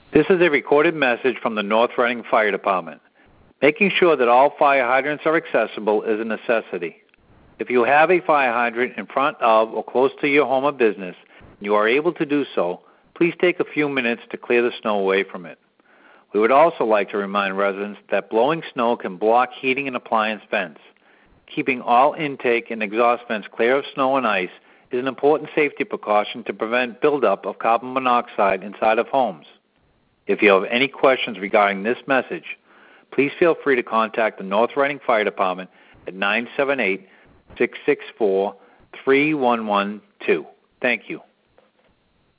This is a recorded message from the North Reading Fire Department. Making sure that all fire hydrants are accessible is a necessity. If you have a fire hydrant in front of or close to your home or business, and you are able to do so, please take a few minutes to clear the snow away from it. We would also like to remind residents that blowing snow can block heating and appliance vents. Keeping all intake and exhaust vents clear of snow and ice is an important safety precaution to prevent buildup of carbon monoxide inside of homes. If you have any questions regarding this message, please feel free to contact the North Reading Fire Department at 978-664-3112. Thank you.